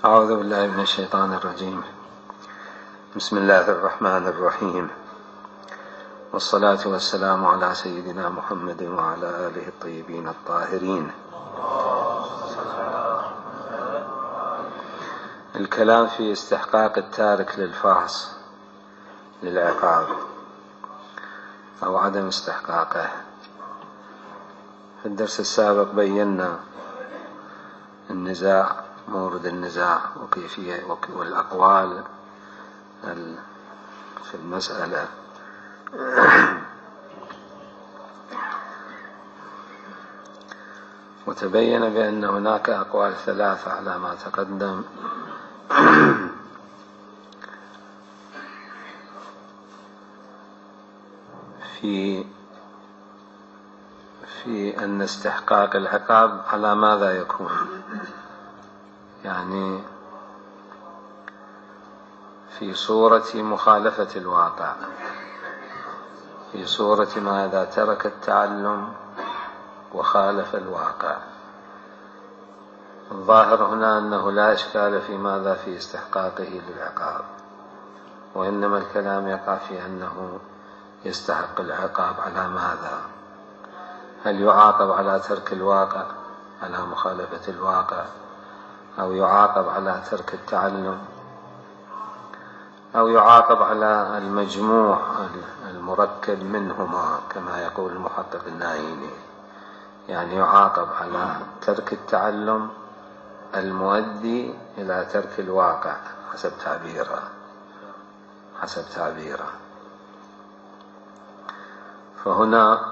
أعوذ بالله من الشيطان الرجيم. بسم الله الرحمن الرحيم، والصلاة والسلام على سيدنا محمد وعلى آله الطيبين الطاهرين. الكلام في استحقاق التارك للفحص للعقاب أو عدم استحقاقه. في الدرس السابق بينا النزاع، مورد النزاع وكيفية والأقوال في المسألة. وتبين بأن هناك أقوال ثلاثة على ما تقدم في أن استحقاق العقاب على ماذا يكون، يعني في صورة مخالفة الواقع، في صورة ما إذا ترك التعلم وخالف الواقع. الظاهر هنا أنه لا إشكال في ماذا في استحقاقه للعقاب، وإنما الكلام يقع في أنه يستحق العقاب على ماذا؟ هل يعاقب على ترك الواقع، على مخالفة الواقع، أو يعاقب على ترك التعلم، أو يعاقب على المجموع المركب منهما كما يقول المحقق النايني، يعني يعاقب على ترك التعلم المؤدي إلى ترك الواقع حسب تعبيره. فهنا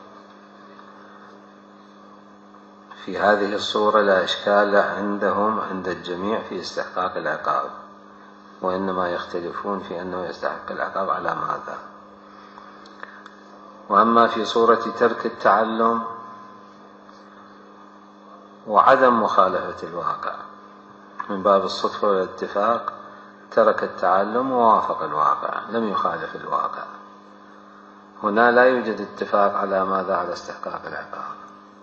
في هذه الصورة لا إشكال عندهم عند الجميع في استحقاق العقاب، وإنما يختلفون في أنه يستحق العقاب على ماذا. وأما في صورة ترك التعلم وعدم مخالفة الواقع من باب الصدفة والاتفاق، ترك التعلم ووافق الواقع، لم يخالف الواقع، هنا لا يوجد اتفاق على ماذا؟ على استحقاق العقاب.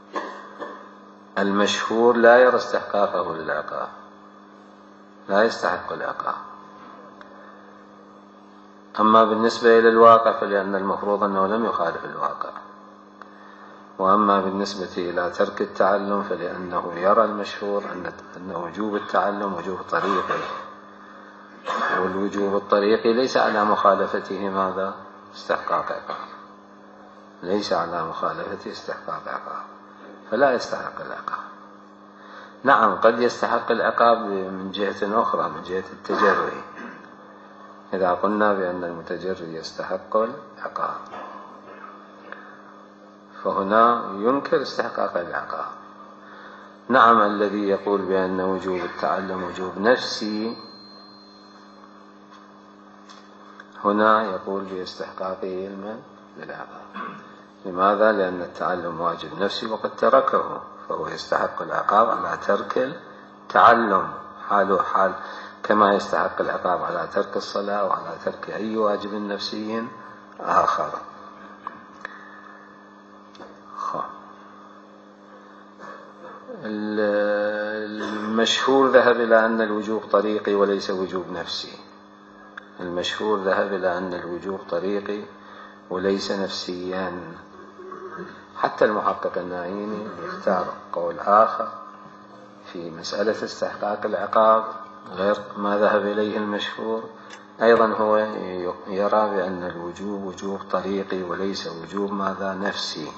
المشهور لا يرى استحقاقه للعقاب، لا يستحق العقاب. أما بالنسبة إلى الواقع فلأن المفروض أنه لم يخالف الواقع. وأما بالنسبة إلى ترك التعلم فلأنه يرى المشهور أن وجوب التعلم وجوب طريقي، والوجوب الطريقي ليس على مخالفته ماذا؟ استحقاق عقاب، ليس على مخالفته استحقاق عقاب، فلا يستحق العقاب. نعم، قد يستحق العقاب من جهة أخرى، من جهة التجري، إذا قلنا بأن المتجري يستحق العقاب فهنا ينكر استحقاق العقاب. نعم، الذي يقول بأن وجوب التعلم وجوب نفسي هنا يقول باستحقاقه للعقاب. لماذا؟ لأن التعلم واجب نفسي وقد تركه، فهو يستحق العقاب على ترك التعلم، حاله حال كما يستحق العقاب على ترك الصلاة وعلى ترك أي واجب نفسي آخر. المشهور ذهب إلى أن الوجوب طريقي وليس وجوب نفسي. المشهور ذهب إلى أن الوجوب طريقي وليس نفسيا. حتى المحقق النايني يختار قول آخر في مسألة استحقاق العقاب غير ما ذهب إليه المشهور، أيضا هو يرى بأن الوجوب وجوب طريقي وليس وجوب ماذا؟ نفسي.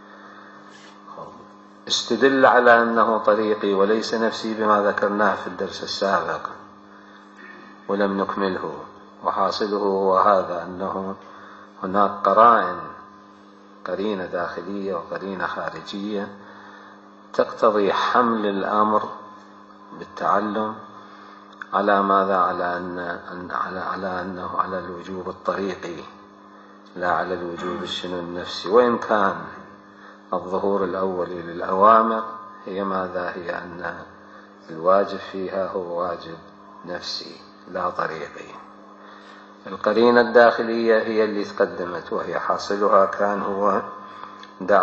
استدل على أنه طريقي وليس نفسي بما ذكرناه في الدرس السابق ولم نكمله، وحاصله هو هذا، أنه هناك قرينة داخلية وقرينة خارجية تقتضي حمل الأمر بالتعلم على ماذا؟ على أنه على الوجوب الطريقي لا على الوجوب النفسي. وإن كان الظهور الأول للأوامر هي ماذا؟ هي أن الواجب فيها هو واجب نفسي لا طريقي. القرينة الداخلية هي اللي تقدمت، وهي حاصلها كان هو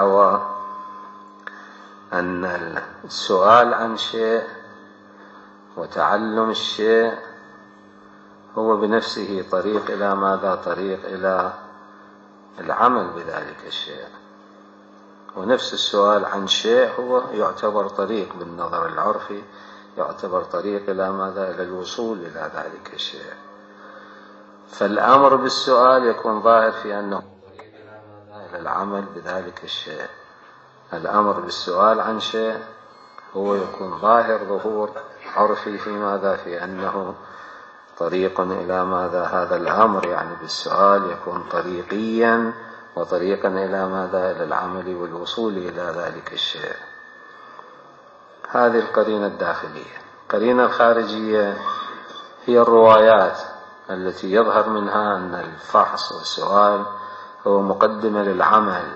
دعوى أن السؤال عن شيء وتعلم الشيء هو بنفسه طريق إلى ماذا؟ طريق إلى العمل بذلك الشيء. ونفس السؤال عن شيء هو يعتبر طريق بالنظر العرفي، يعتبر طريق إلى ماذا؟ إلى الوصول إلى ذلك الشيء. فالأمر بالسؤال يكون ظاهر في أنه إلى العمل بذلك الشيء. الأمر بالسؤال عن شيء هو يكون ظهور عرفي في ماذا؟ في أنه طريق إلى ماذا؟ هذا الأمر يعني بالسؤال يكون طريقيا وطريقا إلى ماذا؟ إلى العمل والوصول إلى ذلك الشيء. هذه القرينة الداخلية. القرينة الخارجية هي الروايات التي يظهر منها أن الفحص والسؤال هو مقدمة للعمل،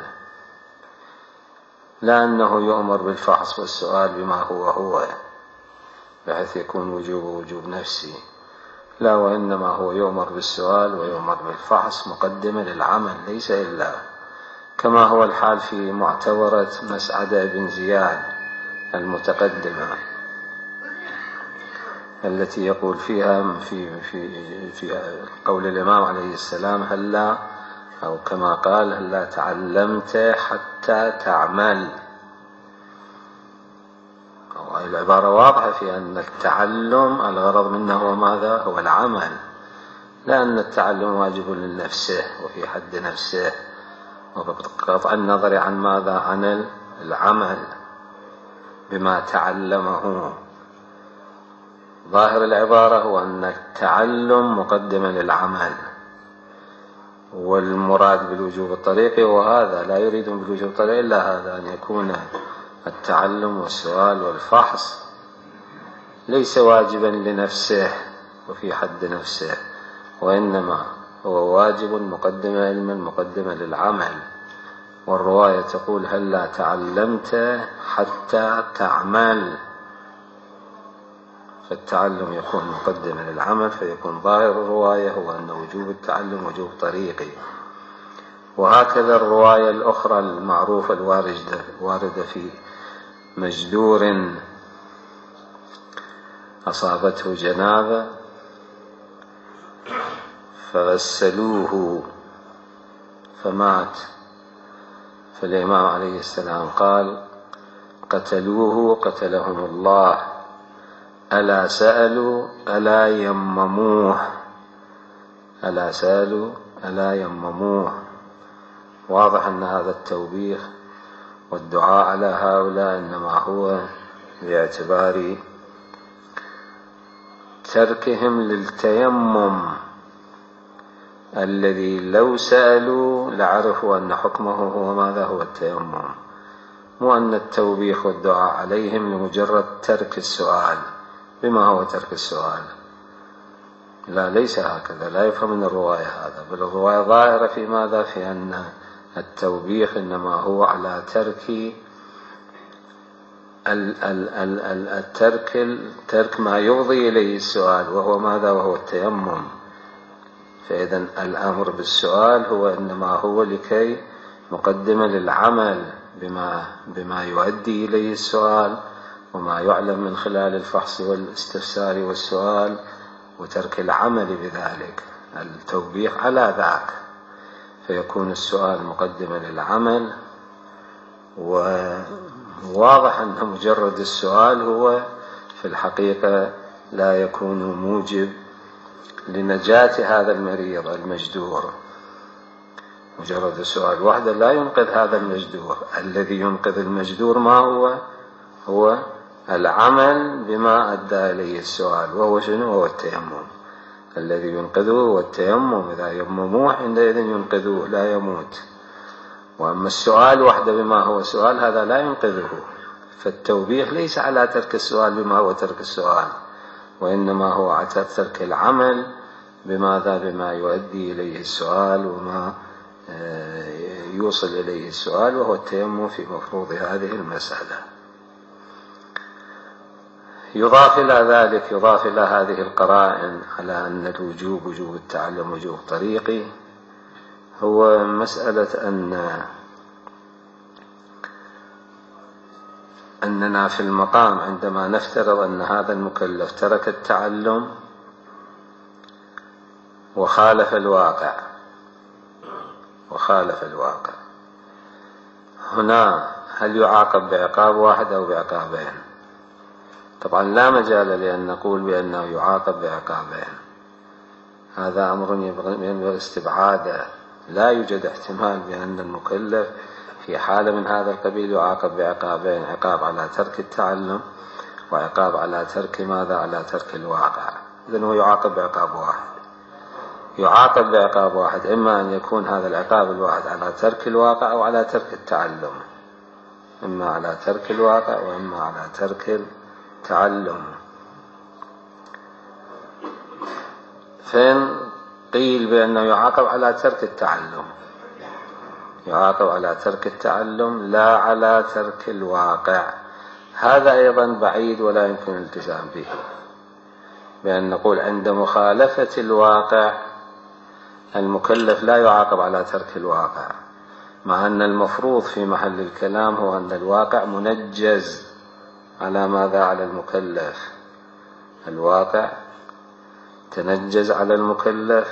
لا أنه يؤمر بالفحص والسؤال بما هو بحيث يكون وجوب نفسي، لا، وإنما هو يؤمر بالسؤال ويؤمر بالفحص مقدمة للعمل، ليس إلا كما هو الحال في معتبرة مسعدة بن زياد المتقدمة التي يقول فيها في قول الإمام عليه السلام هلا، أو كما قال هلا تعلمت حتى تعمل. العبارة واضحة في أن التعلم الغرض منه هو ماذا؟ هو العمل، لأن التعلم واجب لنفسه وفي حد نفسه وبقطع النظر عن ماذا؟ عن العمل بما تعلمه. ظاهر العبارة هو أن التعلم مقدمة للعمل، والمراد بالوجوب الطريقي وهذا لا يريد بالوجوب الطريقي إلا هذا، أن يكون التعلم والسؤال والفحص ليس واجبا لنفسه وفي حد نفسه، وإنما هو واجب مقدمة علما مقدمة للعمل. والرواية تقول هلا تعلمت حتى تعمل، فالتعلم يكون مقدمة للعمل، فيكون ظاهر الرواية هو أن وجوب التعلم وجوب طريقي. وهكذا الرواية الأخرى المعروفة الواردة في مجدور أصابته جنابة فغسلوه فمات، فالإمام عليه السلام قال قتلوه قتلهم الله، ألا سألوا ألا يمموه، ألا سألوا ألا يمموه. واضح أن هذا التوبيخ والدعاء على هؤلاء إنما هو باعتبار تركهم للتيمم الذي لو سألوا لعرفوا أن حكمه هو ماذا؟ هو التيمم، مو أن التوبيخ والدعاء عليهم لمجرد ترك السؤال. بما هو ترك السؤال؟ لا، ليس هكذا، لا يفهم من الرواية هذا، بل الرواية ظاهرة في ماذا؟ في أن التوبيخ إنما هو على ترك ما يفضي إليه السؤال، وهو ماذا؟ وهو التيمم. فإذا الأمر بالسؤال هو إنما هو لكي مقدمة للعمل بما يؤدي إليه السؤال وما يعلم من خلال الفحص والاستفسار والسؤال، وترك العمل بذلك. التوبيخ على ذاك، فيكون السؤال مقدمة للعمل. وواضح أن مجرد السؤال هو في الحقيقة لا يكون موجب لنجاة هذا المريض المجدور. مجرد السؤال وحده لا ينقذ هذا المجدور. الذي ينقذ المجدور ما هو العمل بما أدى إليه السؤال، وهو شنو؟ هو التيمم. الذي ينقذه هو التيمم، إذا يمموه عندئذ ينقذوه لا يموت. وأما السؤال وحده بما هو سؤال هذا لا ينقذه. فالتوبيخ ليس على ترك السؤال بما هو ترك السؤال، وإنما هو على ترك العمل بما يؤدي إليه السؤال وما يوصل إليه السؤال، وهو التيمم في مفروض هذه المسألة. يضاف إلى هذه القرائن على أن الوجوب وجوب التعلم وجوب طريقي هو مسألة أن أننا في المقام عندما نفترض أن هذا المكلف ترك التعلم وخالف الواقع هنا هل يعاقب بعقاب واحد أو بعقابين؟ طبعا لا مجال لأن نقول بأنه يعاقب بعقابين، هذا أمر ينبغي استبعاده. لا يوجد احتمال بأن المكلف في حالة من هذا القبيل يعاقب بعقابين، عقاب على ترك التعلم وعقاب على ترك ماذا؟ على ترك الواقع. إذن هو يعاقب بعقاب واحد. يعاقب بعقاب واحد، إما أن يكون هذا العقاب الواحد على ترك الواقع أو على ترك التعلم، إما على ترك الواقع وإما على ترك التعلم. فإن قيل بأنه يعاقب على ترك التعلم، يعاقب على ترك التعلم لا على ترك الواقع، هذا أيضا بعيد ولا يمكن الالتزام به، بأن نقول عند مخالفة الواقع المكلف لا يعاقب على ترك الواقع، مع أن المفروض في محل الكلام هو أن الواقع منجز على ماذا؟ على المكلف. الواقع تنجز على المكلف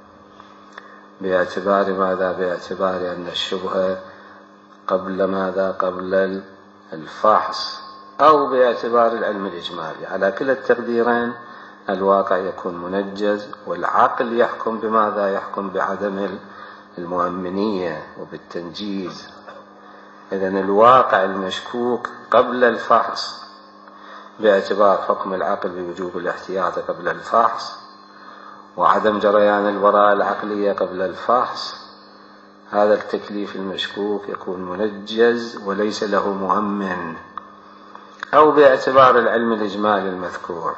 باعتبار ماذا؟ باعتبار أن الشبهة قبل ماذا؟ قبل الفحص، أو باعتبار العلم الإجمالي. على كلا التقديرين الواقع يكون منجز، والعقل يحكم بماذا؟ يحكم بعدم المؤمنية وبالتنجيز. إذن الواقع المشكوك قبل الفحص باعتبار حكم العقل بوجوب الاحتياط قبل الفحص وعدم جريان البراءة العقلية قبل الفحص، هذا التكليف المشكوك يكون منجز وليس له مؤمن. أو باعتبار العلم الإجمالي المذكور،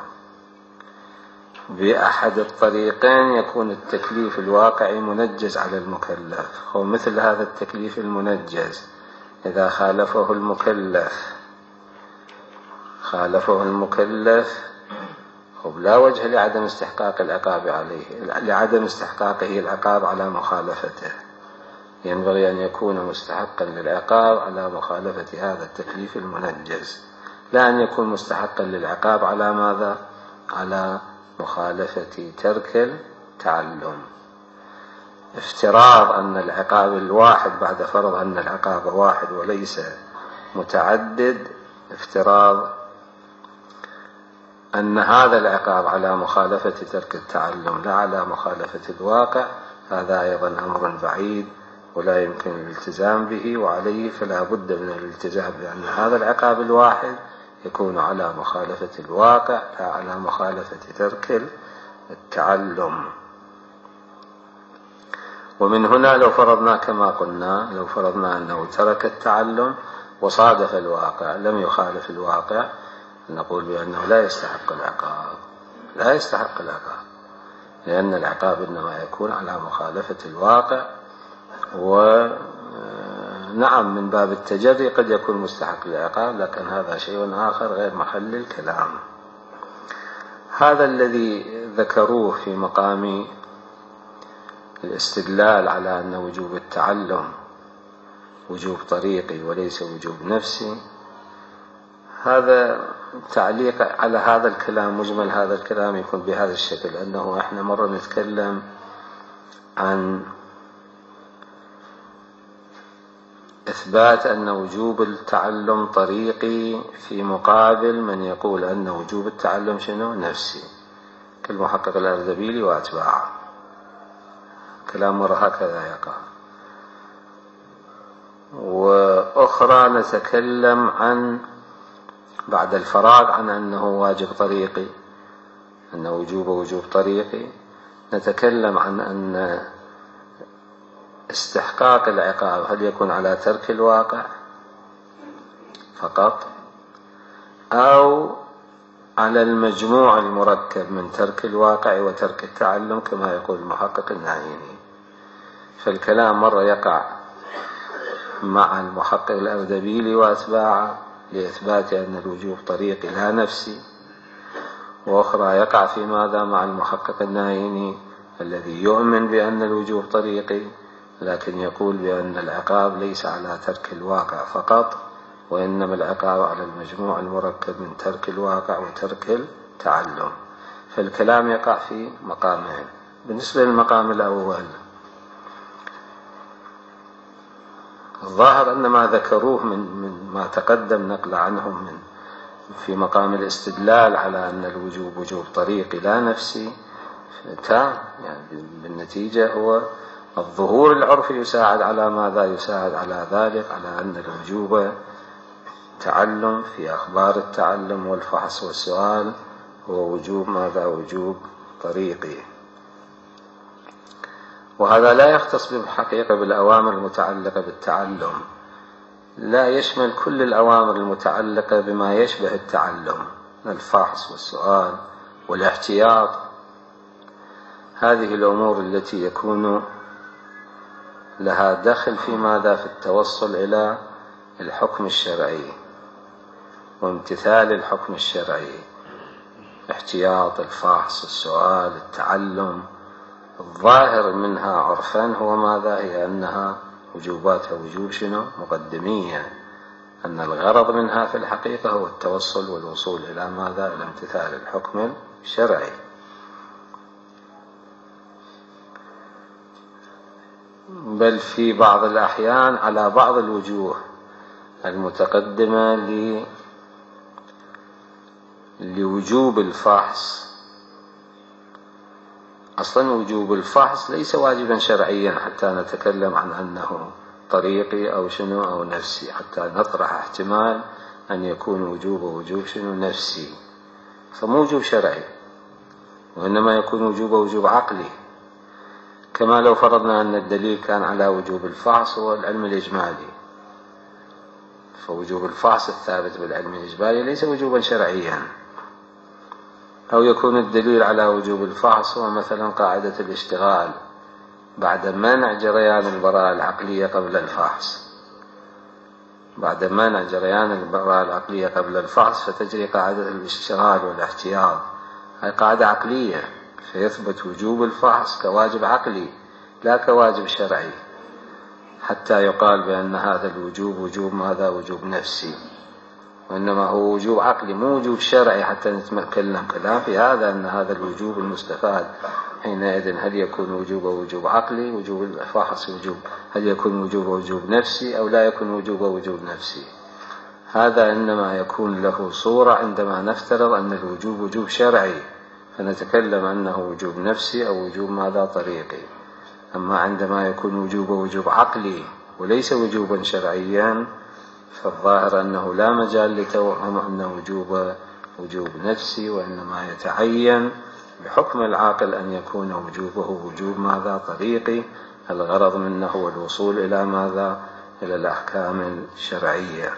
بأحد الطريقين يكون التكليف الواقعي منجز على المكلف. هو مثل هذا التكليف المنجز إذا خالفه المكلف لا وجه لعدم استحقاق العقاب عليه، لعدم استحقاقه العقاب على مخالفته، ينبغي أن يكون مستحقا للعقاب على مخالفة هذا التكليف المنجز، لا أن يكون مستحقا للعقاب على ماذا؟ على مخالفة ترك التعلم. افتراض أن العقاب الواحد بعد فرض أن العقاب واحد وليس متعدد، افتراض أن هذا العقاب على مخالفة ترك التعلم لا على مخالفة الواقع، هذا أيضا أمر بعيد ولا يمكن الالتزام به، وعليه فلا بد من الالتزام بأن هذا العقاب الواحد يكون على مخالفة الواقع لا على مخالفة ترك التعلم. ومن هنا لو فرضنا كما قلنا، لو فرضنا أنه ترك التعلم وصادف الواقع لم يخالف الواقع، نقول بأنه لا يستحق العقاب، لا يستحق العقاب، لأن العقاب إنما يكون على مخالفة الواقع. ونعم من باب التجري قد يكون مستحق للعقاب، لكن هذا شيء آخر غير محل الكلام. هذا الذي ذكروه في مقام الاستدلال على أن وجوب التعلم وجوب طريقي وليس وجوب نفسي، هذا تعليق على هذا الكلام، مجمل هذا الكلام يكون بهذا الشكل، أنه احنا مرة نتكلم عن إثبات أن وجوب التعلم طريقي في مقابل من يقول أن وجوب التعلم شنو؟ نفسي، كالمحقق الأردبيلي وأتباعه. كلام مرة هكذا يقع. وأخرى نتكلم عن بعد الفراغ عن أنه واجب طريقي، أن وجوب طريقي، نتكلم عن أن استحقاق العقاب هل يكون على ترك الواقع فقط أو على المجموع المركب من ترك الواقع وترك التعلم كما يقول المحقق النعيمي. فالكلام مرة يقع مع المحقق الأردبيلي وأتباعه لإثبات أن الوجوب طريقي لا نفسي، وأخرى يقع في ماذا؟ مع المحقق النعيمي الذي يؤمن بأن الوجوب طريقي لكن يقول بأن العقاب ليس على ترك الواقع فقط وإنما العقاب على المجموع المركب من ترك الواقع وترك التعلم. فالكلام يقع في مقامين. بالنسبة للمقام الأول، الظاهر أن ما ذكروه من ما تقدم نقل عنهم من في مقام الاستدلال على أن الوجوب وجوب طريقي لا نفسي تام، يعني بالنتيجة هو الظهور العرفي يساعد على ماذا؟ يساعد على ذلك، على أن الوجوب تعلم في أخبار التعلم والفحص والسؤال هو وجوب ماذا؟ وجوب طريقي. وهذا لا يختص بالحقيقة بالأوامر المتعلقة بالتعلم، لا يشمل كل الأوامر المتعلقة بما يشبه التعلم، الفحص والسؤال والاحتياط. هذه الأمور التي يكون لها دخل في ماذا؟ في التوصل إلى الحكم الشرعي وامتثال الحكم الشرعي، احتياط، الفحص، السؤال، التعلم. الظاهر منها عرفا هو ماذا؟ هي أنها وجوباتها وجوب شنو؟ مقدمية، أن الغرض منها في الحقيقة هو التوصل والوصول إلى ماذا؟ إلى امتثال الحكم الشرعي. بل في بعض الأحيان على بعض الوجوه المتقدمة لوجوب الفحص. أصلا وجوب الفحص ليس واجبا شرعيا حتى نتكلم عن أنه طريقي أو شنو أو نفسي، حتى نطرح احتمال أن يكون وجوب شنو؟ نفسي، فمو وجوب شرعي، وإنما يكون وجوب عقلي. كما لو فرضنا أن الدليل كان على وجوب الفحص هو العلم الإجمالي، فوجوب الفحص الثابت بالعلم الإجمالي ليس وجوبا شرعيا. أو يكون الدليل على وجوب الفحص هو مثلا قاعدة الاشتغال بعد منع جريان البراءة العقلية قبل الفحص، بعد منع جريان البراءة العقلية قبل الفحص فتجري قاعدة الاشتغال والاحتياط، هذه قاعدة عقلية، فيثبت وجوب الفحص كواجب عقلي لا كواجب شرعي، حتى يقال بأن هذا الوجوب وجوب ماذا؟ وجوب نفسي، وإنما هو وجوب عقلي مو وجوب شرعي، حتى نتكلم كلام في هذا أن هذا الوجوب المستفاد حينئذ هل يكون وجوب عقلي؟ وجوب الفحص هل يكون وجوب نفسي أو لا يكون وجوب نفسي؟ هذا إنما يكون له صورة عندما نفترض أن الوجوب وجوب شرعي، فنتكلم أنه وجوب نفسي أو وجوب ماذا؟ طريقي. أما عندما يكون وجوب عقلي وليس وجوبا شرعيا، فالظاهر أنه لا مجال لتوهم أنه وجوب نفسي، وإنما يتعين بحكم العاقل أن يكون وجوبه وجوب ماذا؟ طريقي، الغرض منه هو الوصول إلى ماذا؟ إلى الأحكام الشرعية.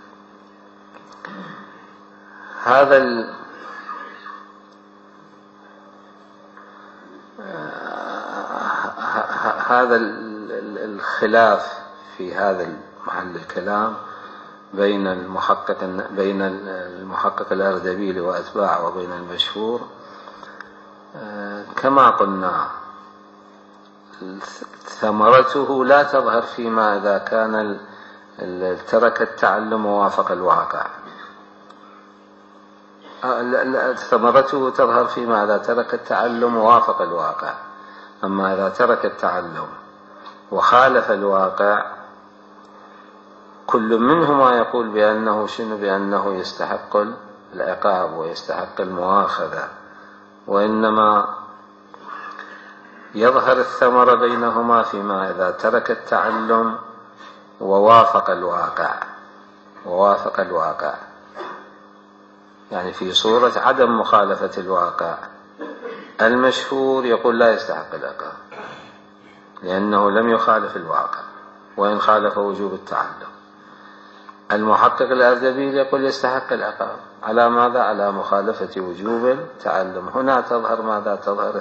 هذا الخلاف في هذا محل الكلام بين المحقق الأردبيلي وأتباعه وبين المشهور، كما قلنا ثمرته لا تظهر فيما إذا كان ترك التعلم ووافق الواقع، ثمرته تظهر فيما إذا ترك التعلم ووافق الواقع. أما إذا ترك التعلم وخالف الواقع، كل منهما يقول بأنه شنو؟ بأنه يستحق العقاب ويستحق المؤاخذة، وإنما يظهر الثمر بينهما فيما إذا ترك التعلم ووافق الواقع، يعني في صورة عدم مخالفة الواقع. المشهور يقول لا يستحق العقاب لأنه لم يخالف الواقع وإن خالف وجوب التعلم. المحقق الأردبيلي يقول يستحق العقاب على ماذا؟ على مخالفة وجوب التعلم. هنا تظهر ماذا؟ تظهر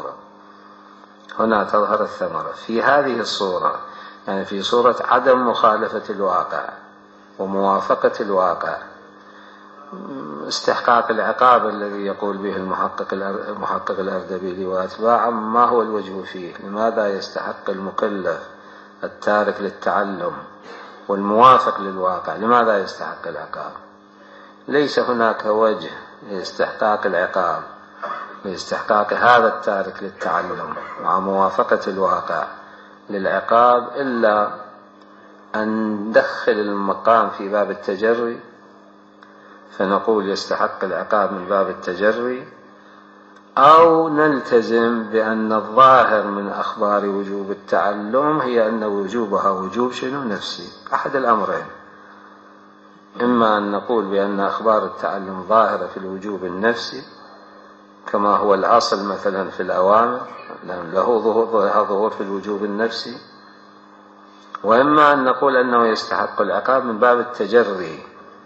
الثمرة في هذه الصورة، يعني في صورة عدم مخالفة الواقع وموافقة الواقع. استحقاق العقاب الذي يقول به المحقق الأردبيلي وأتباعه، ما هو الوجه فيه؟ لماذا يستحق المكلف التارك للتعلم والموافق للواقع، لماذا يستحق العقاب؟ ليس هناك وجه لاستحقاق العقاب، لاستحقاق هذا التارك للتعلم مع موافقة الواقع للعقاب، إلا أن ندخل المقام في باب التجري فنقول يستحق العقاب من باب التجري، أو نلتزم بأن الظاهر من أخبار وجوب التعلم هي أن وجوبها وجوب شنو؟ نفسي. أحد الأمرين، إما أن نقول بأن أخبار التعلم ظاهرة في الوجوب النفسي كما هو الأصل مثلا في الأوامر، لأن له ظهور في الوجوب النفسي، وإما أن نقول أنه يستحق العقاب من باب التجري.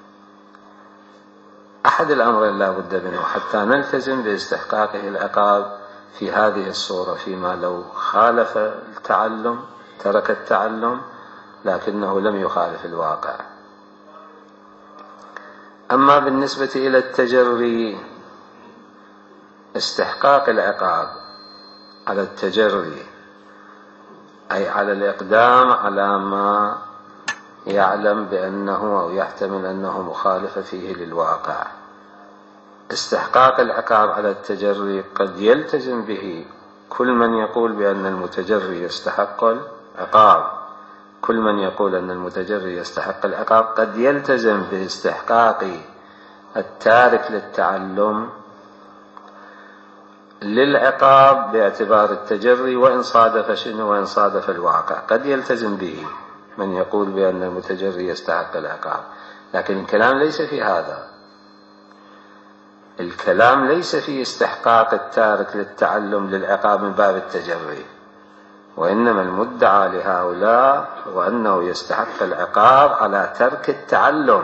أحد الأمرين لا بد منه حتى نلتزم باستحقاقه العقاب في هذه الصورة، فيما لو خالف التعلم، ترك التعلم لكنه لم يخالف الواقع. أما بالنسبة إلى التجري، استحقاق العقاب على التجري أي على الإقدام على ما يعلم بأنه أو يحتمل أنه مخالف فيه للواقع. استحقاق العقاب على التجري قد يلتزم به كل من يقول بأن المتجري يستحق العقاب، كل من يقول أن المتجري يستحق العقاب قد يلتزم باستحقاق التارك للتعلم للعقاب باعتبار التجري، وإن صادف شنو؟ وإن صادف الواقع قد يلتزم به من يقول بأن المتجري يستحق العقاب. لكن الكلام ليس في هذا، الكلام ليس في استحقاق التارك للتعلم للعقاب من باب التجري، وإنما المدعى لهؤلاء هو أنه يستحق العقاب على ترك التعلم،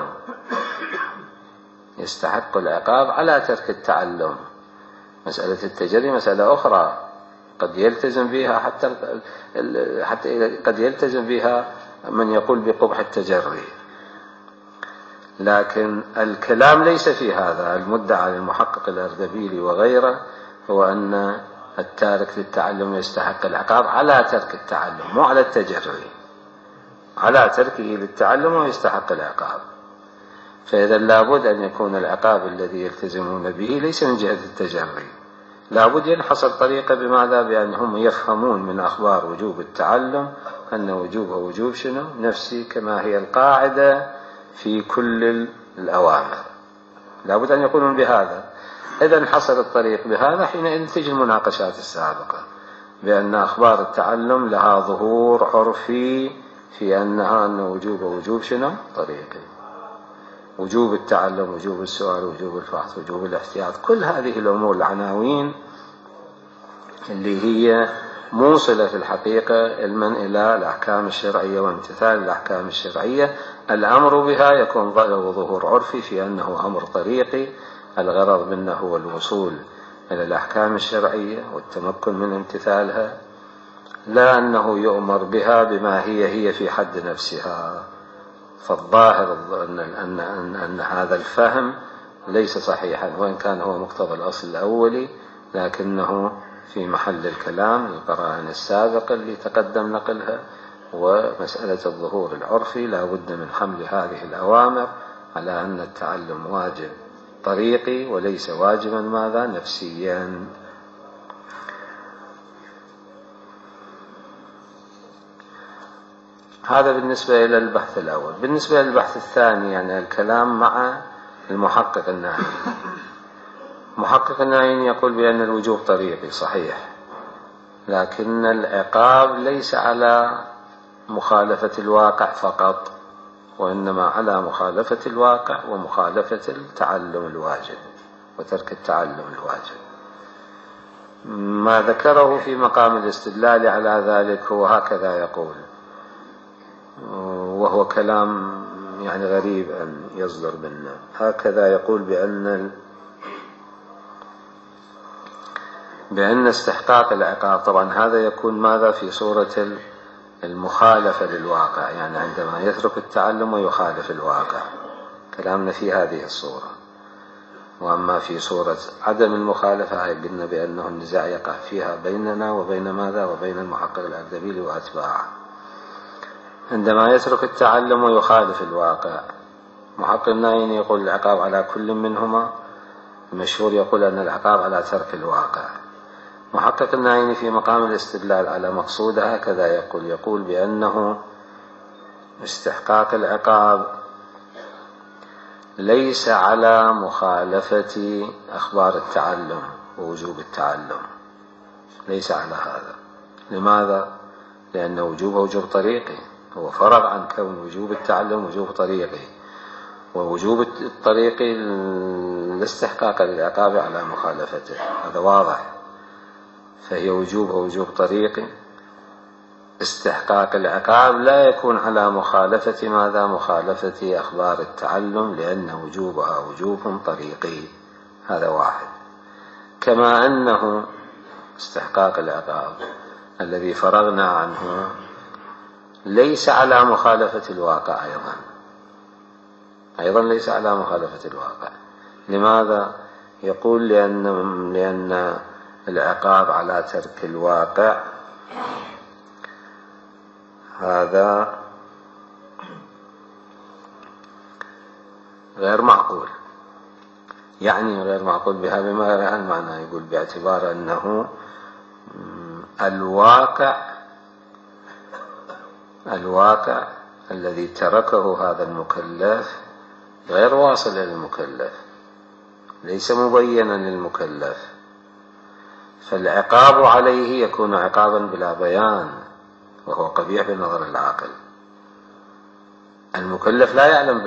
يستحق العقاب على ترك التعلم. مسألة التجري مسألة أخرى قد يلتزم بها حتى قد يلتزم بها من يقول بقبح التجري، لكن الكلام ليس في هذا. المدعى للمحقق الأردبيلي وغيره هو أن التارك للتعلم يستحق العقاب على ترك التعلم، مو على التجري، على تركه للتعلم ويستحق العقاب. فإذا لابد أن يكون العقاب الذي يلتزمون به ليس من جهة التجري، لابد ينحصر طريقة بماذا؟ بأنهم يفهمون من أخبار وجوب التعلم أن وجوبه وجوب شنو؟ نفسي، كما هي القاعدة في كل الأوامر، لابد أن يقولون بهذا. إذا انحصر الطريق بهذا، حينئذ تجي المناقشات السابقة بأن أخبار التعلم لها ظهور عرفي في أن وجوبه وجوب شنو؟ طريقي، وجوب التعلم، وجوب السؤال، وجوب الفحص، وجوب الاحتياط، كل هذه الأمور العناوين اللي هي موصلة في الحقيقة علما إلى الأحكام الشرعية وامتثال الأحكام الشرعية. الأمر بها يكون له ظهور عرفي في أنه أمر طريقي، الغرض منه هو الوصول إلى الأحكام الشرعية والتمكن من امتثالها، لا أنه يؤمر بها بما هي في حد نفسها. فالظاهر أن هذا الفهم ليس صحيحا، وإن كان هو مقتضى الأصل الأولي، لكنه في محل الكلام القرائن السابقة اللي تقدم نقلها، ومسألة الظهور العرفي لا بد من حمل هذه الأوامر على أن التعلم واجب طريقي وليس واجبا ماذا؟ نفسيا. هذا بالنسبة إلى البحث الأول. بالنسبة للبحث الثاني، يعني الكلام مع المحقق الناعين. محقق الناعين يقول بأن الوجوب طريقي صحيح، لكن العقاب ليس على مخالفة الواقع فقط، وإنما على مخالفة الواقع ومخالفة التعلم الواجب وترك التعلم الواجب. ما ذكره في مقام الاستدلال على ذلك هو هكذا يقول، وهو كلام يعني غريب أن يصدر منا. هكذا يقول بأن استحقاق العقاب، طبعا هذا يكون ماذا؟ في صورة المخالفة للواقع، يعني عندما يترك التعلم ويخالف الواقع، كلامنا في هذه الصورة. وأما في صورة عدم المخالفة قلنا بأنه النزاع يقع فيها بيننا وبين ماذا؟ وبين المحقق الأردبيلي وأتباعه. عندما يترك التعلم ويخالف الواقع. محقق النايني يقول العقاب على كل منهما، المشهور يقول أن العقاب على ترك الواقع. محقق النايني في مقام الاستدلال على مقصوده هكذا يقول بأنه استحقاق العقاب ليس على مخالفة أخبار التعلم ووجوب التعلم، ليس على هذا. لماذا؟ لأن وجوبه وجوب طريقي، هو فرض عن كون وجوب التعلم وجوب طريقي، ووجوب الطريقي الاستحقاق للعقاب على مخالفته، هذا واضح. فهي وجوبه وجوب طريقي، استحقاق العقاب لا يكون على مخالفة ماذا؟ مخالفة أخبار التعلم، لأن وجوبها وجوب طريقي، هذا واحد. كما أنه استحقاق العقاب الذي فرغنا عنه ليس على مخالفة الواقع، أيضا ليس على مخالفة الواقع. لماذا؟ يقول لأن العقاب على ترك الواقع هذا غير معقول. يعني غير معقول بها بما المعنى، يقول باعتبار أنه الواقع الذي تركه هذا المكلف غير واصل إلى المكلف، ليس مبينا للمكلف، فالعقاب عليه يكون عقابا بلا بيان، وهو قبيح بنظر العاقل. المكلف لا يعلم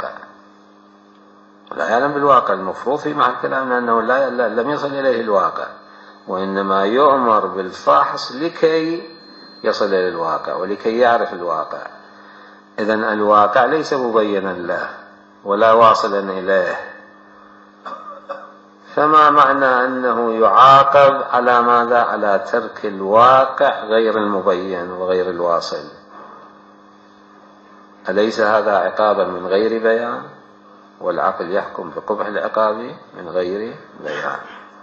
بالواقع، المفروض في معنى الكلام أنه لم يصل إليه الواقع، وإنما يؤمر بالفحص لكي يصل إلى الواقع ولكي يعرف الواقع. إذن الواقع ليس مبينا له ولا واصلا إليه، فما معنى أنه يعاقب على ماذا؟ على ترك الواقع غير المبين وغير الواصل. أليس هذا عقابا من غير بيان؟ والعقل يحكم بقبح العقاب من غير بيان.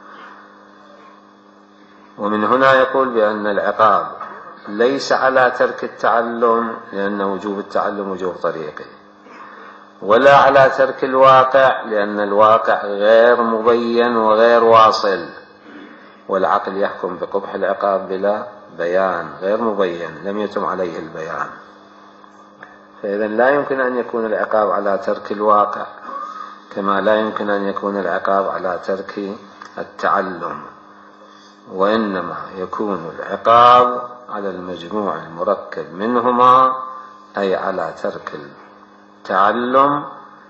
ومن هنا يقول بأن العقاب ليس على ترك التعلم، لأن وجوب التعلم وجوب طريقي، ولا على ترك الواقع، لأن الواقع غير مبين وغير واصل، والعقل يحكم بقبح العقاب بلا بيان، غير مبين، لم يتم عليه البيان. فإذا لا يمكن أن يكون العقاب على ترك الواقع، كما لا يمكن أن يكون العقاب على ترك التعلم، وإنما يكون العقاب على المجموع المركب منهما، أي على ترك التعلم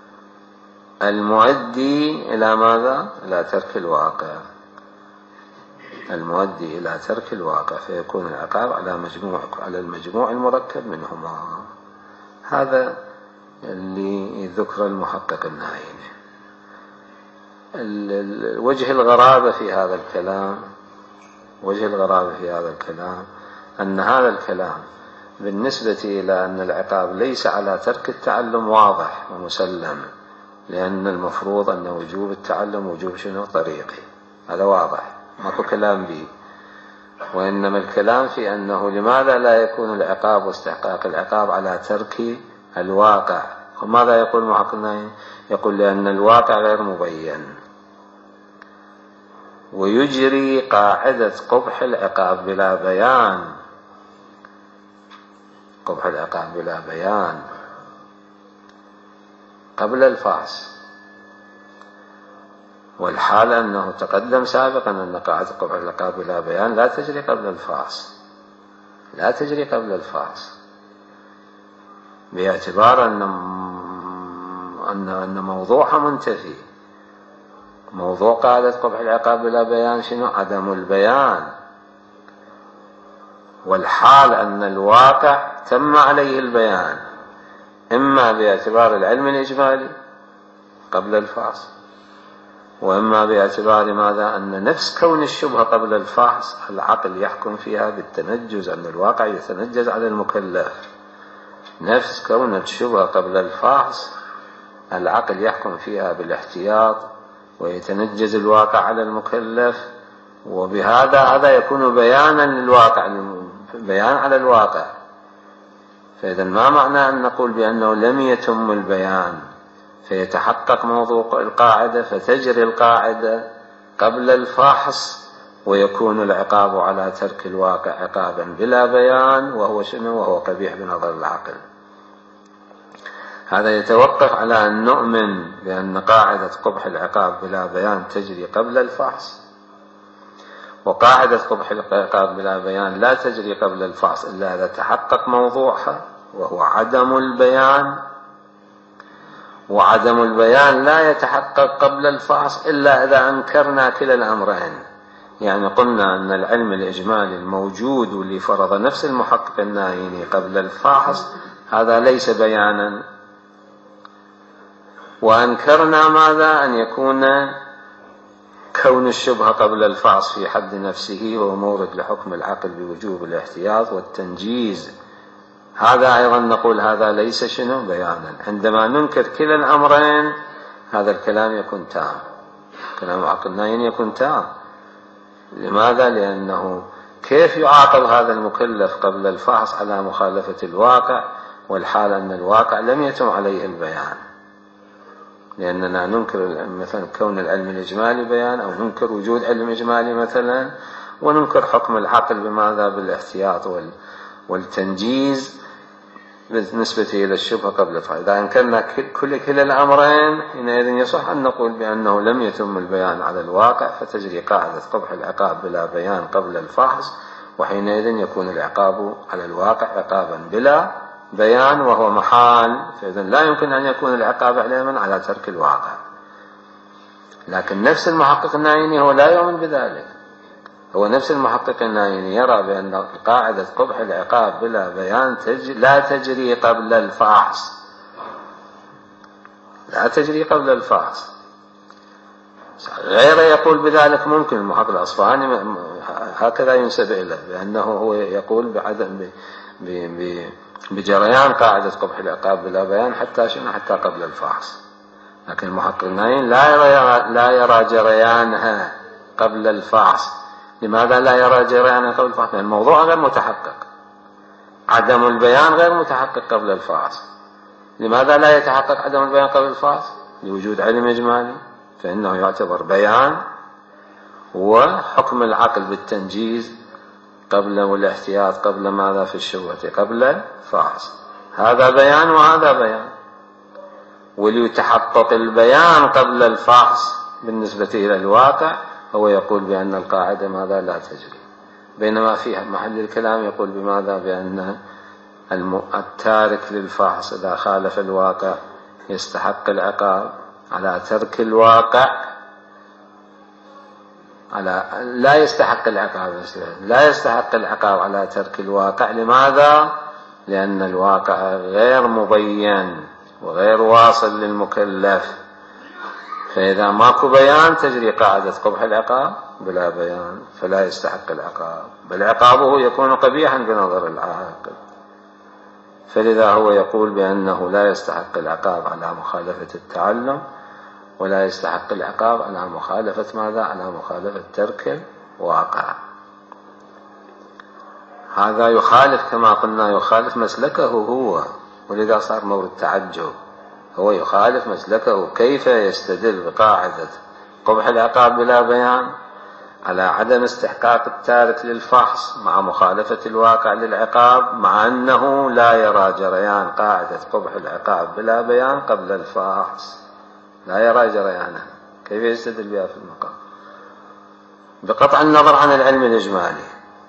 المؤدي إلى ماذا؟ إلى ترك الواقع، المؤدي إلى ترك الواقع، فيكون العقاب على المجموع المركب منهما. هذا اللي ذكر المحقق النايني. وجه الغرابة في هذا الكلام أن هذا الكلام بالنسبة إلى أن العقاب ليس على ترك التعلم واضح ومسلم، لأن المفروض أن وجوب التعلم وجوب شنو؟ طريقي، هذا واضح ماكو كلام به. وإنما الكلام في أنه لماذا لا يكون العقاب واستحقاق العقاب على ترك الواقع. وماذا يقول محقق النايني؟ يقول لأن الواقع غير مبين، ويجري قاعدة قبح العقاب بلا بيان، قبح العقاب بلا بيان قبل الفحص. والحال أنه تقدم سابقا أن قاعدة قبح العقاب بلا بيان لا تجري قبل الفحص، باعتبار أن موضوعها منتفي. موضوع قاعدة قبح العقاب بلا بيان شنو؟ عدم البيان. والحال أن الواقع تم عليه البيان، إما باعتبار العلم الإجمالي قبل الفحص، وإما باعتبار ماذا؟ أن نفس كون الشبهة قبل الفحص العقل يحكم فيها بالتنجز، أن الواقع يتنجز على المكلف. نفس كون الشبهة قبل الفحص العقل يحكم فيها بالاحتياط ويتنجز الواقع على المكلف، وبهذا يكون بيانا للواقع، بيان على الواقع. فإذا ما معنى أن نقول بأنه لم يتم البيان فيتحقق موضوع القاعدة فتجري القاعدة قبل الفحص ويكون العقاب على ترك الواقع عقابا بلا بيان، وهو شنو؟ وهو قبيح بنظر العقل. هذا يتوقف على أن نؤمن بأن قاعدة قبح العقاب بلا بيان تجري قبل الفحص، وقاعدة قبح العقاب بلا بيان لا تجري قبل الفحص إلا إذا تحقق موضوعها وهو عدم البيان، وعدم البيان لا يتحقق قبل الفحص إلا إذا أنكرنا كلا الأمرين. يعني قلنا أن العلم الإجمالي الموجود واللي فرض نفس المحقق النايني قبل الفحص هذا ليس بيانا، وأنكرنا ماذا؟ أن يكون كون الشبهة قبل الفحص في حد نفسه هو مورد لحكم العقل بوجوب الاحتياط والتنجيز. هذا أيضا نقول هذا ليس شنو؟ بيانا. عندما ننكر كلا الأمرين هذا الكلام يكون تام، كلام العقل النايني يكون تام. لماذا؟ لأنه كيف يعاقب هذا المكلف قبل الفحص على مخالفة الواقع والحال أن الواقع لم يتم عليه البيان؟ لأننا ننكر مثلا كون العلم الإجمالي بيان، أو ننكر وجود علم إجمالي مثلا، وننكر حكم العقل بماذا؟ بالاحتياط والتنجيز بالنسبة إلى الشبهة قبل الفحص. إذا أنكرنا كلا الأمرين حينئذ يصح أن نقول بأنه لم يتم البيان على الواقع فتجري قاعدة قبح العقاب بلا بيان قبل الفحص، وحينئذ يكون العقاب على الواقع عقابا بلا بيان وهو محال، فإذا لا يمكن أن يكون العقاب عليهما على ترك الواقع. لكن نفس المحقق النايني هو لا يؤمن بذلك، هو نفس المحقق النايني يرى بأن قاعدة قبح العقاب بلا بيان لا تجري قبل الفحص، لا تجري قبل الفحص. غير يقول بذلك ممكن، المحقق الأصفهاني هكذا ينسب إليه بأنه هو يقول بعدم بجريان قاعدة قبح العقاب بلا بيان حتى شنو؟ حتى قبل الفحص. لكن المحقق النايني لا يرى جريانها قبل الفحص. لماذا لا يرى جريانها قبل الفحص؟ لأن الموضوع غير متحقق، عدم البيان غير متحقق قبل الفحص. لماذا لا يتحقق عدم البيان قبل الفحص؟ لوجود علم إجمالي، فإنه يعتبر بيان، وحكم العقل بالتنجيز قبل والاحتياط قبل ماذا؟ في الشبهة قبل الفحص. هذا بيان وهذا بيان، وليتحقق البيان قبل الفحص بالنسبة إلى الواقع هو يقول بأن القاعدة ماذا؟ لا تجري. بينما في محل الكلام يقول بماذا؟ بأن التارك للفحص إذا خالف الواقع يستحق العقاب على ترك الواقع، لا يستحق العقاب على ترك الواقع. لماذا؟ لأن الواقع غير مبين وغير واصل للمكلف، فإذا ماكو بيان تجري قاعدة قبح العقاب بلا بيان فلا يستحق العقاب، بل عقابه يكون قبيحا بنظر العاقل. فلذا هو يقول بأنه لا يستحق العقاب على مخالفة التعلم، ولا يستحق العقاب على مخالفة ماذا؟ على مخالفة ترك الواقع. هذا يخالف كما قلنا، يخالف مسلكه هو، ولذا صار مورد تعجب. هو يخالف مسلكه، كيف يستدل بقاعدة قبح العقاب بلا بيان على عدم استحقاق التارك للفحص مع مخالفة الواقع للعقاب، مع أنه لا يرى جريان قاعدة قبح العقاب بلا بيان قبل الفحص، لا يرى جريانه، كيف يستدل بها في المقام؟ بقطع النظر عن العلم الإجمالي،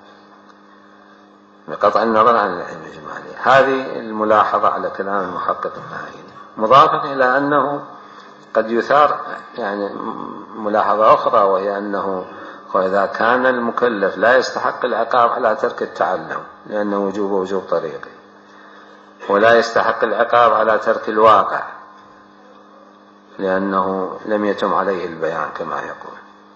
بقطع النظر عن العلم الإجمالي. هذه الملاحظة على كلام المحقق النايني، مضافا إلى أنه قد يثار يعني ملاحظة أخرى، وهي أنه إذا كان المكلف لا يستحق العقاب على ترك التعلم لأنه وجوب طريقي، ولا يستحق العقاب على ترك الواقع لأنه لم يتم عليه البيان كما يقول،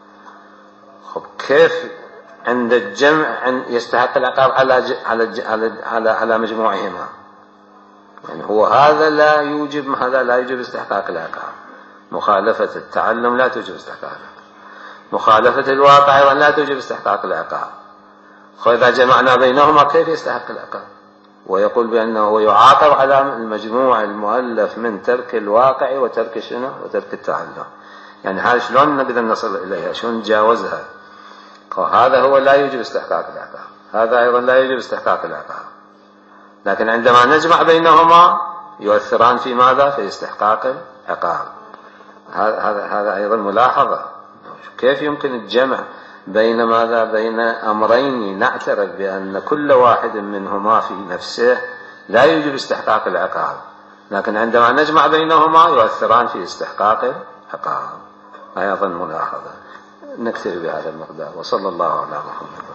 كيف عند الجمع يستحق العقاب على مجموعهما؟ يعني هو هذا لا يوجب استحقاق العقاب. مخالفة التعلم لا توجب استحقاق العقاب، مخالفة الواقع أيضا لا توجب استحقاق العقاب. فإذا جمعنا بينهما كيف يستحق العقاب؟ ويقول بأنه يعاقب على المجموع المؤلف من ترك الواقع وترك شنو؟ وترك التعلق. يعني هذا شلون نقدر نصل إليها؟ شلون نتجاوزها؟ هذا هو لا يوجب استحقاق العقاب، هذا أيضا لا يوجب استحقاق العقاب، لكن عندما نجمع بينهما يؤثران في ماذا؟ في استحقاق العقاب. هذا أيضا ملاحظة، كيف يمكن الجمع بين ماذا؟ بين أمرين نعترف بأن كل واحد منهما في نفسه لا يوجب استحقاق العقاب، لكن عندما نجمع بينهما يؤثران في استحقاق العقاب. أيضا ملاحظة. نكتفي بهذا المقدار، وصلى الله على محمد.